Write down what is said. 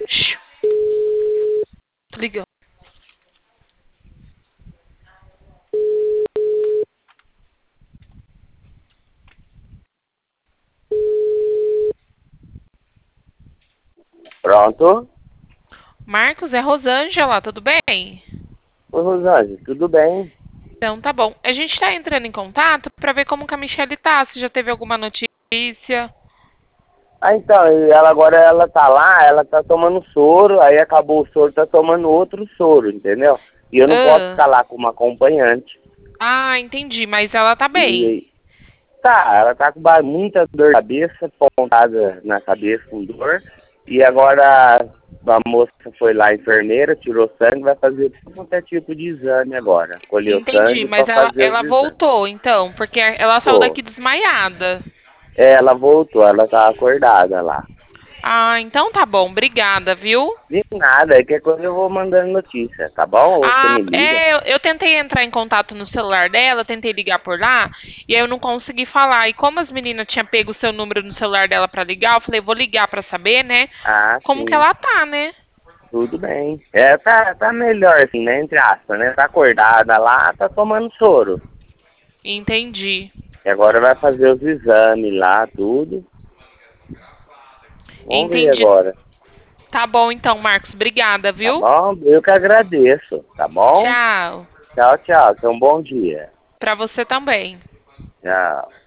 Shhh, tô ligando. Pronto? Marcos, é Rosângela, tudo bem? Oi, Rosângela, tudo bem? Então tá bom. A gente tá entrando em contato pra ver como que a Michelle tá, se já teve alguma notícia. Ah, então, e ela agora ela tá lá, ela tá tomando soro, aí acabou o soro, tá tomando outro soro, entendeu? E eu não posso Ah, ficar lá com uma acompanhante. entendi, mas ela tá bem. E tá, ela tá com muita dor de cabeça, pontada na cabeça com dor. E agora a moça foi lá, a enfermeira, tirou sangue, vai fazer todo quanto é tipo de exame agora. Colheu Entendi, sangue mas para ela, fazer os ela exames. voltou então, porque ela saiu Pô, daqui desmaiada. ela voltou, ela tá acordada lá. Ah, então tá bom, obrigada, viu? De nada, qualquer coisa eu vou mandando notícia, tá bom? Ou você Ah, me liga. é, eu tentei entrar em contato no celular dela, tentei ligar por lá, e aí eu não consegui falar. E como as meninas tinham pego o seu número no celular dela pra ligar, eu falei, vou ligar pra saber, né, Ah, como que sim, ela tá, né? tudo bem. É, tá melhor assim, né? Entre aspas, né? Tá acordada lá, tá tomando soro. Entendi. E agora vai fazer os exames lá, tudo. Vamos ver Entendi. agora. Tá bom então, Marcos, obrigada, Tá viu? bom? Eu que agradeço, tá bom? Tchau. Tchau, tchau. Tenha um bom dia. Pra você também. Tchau.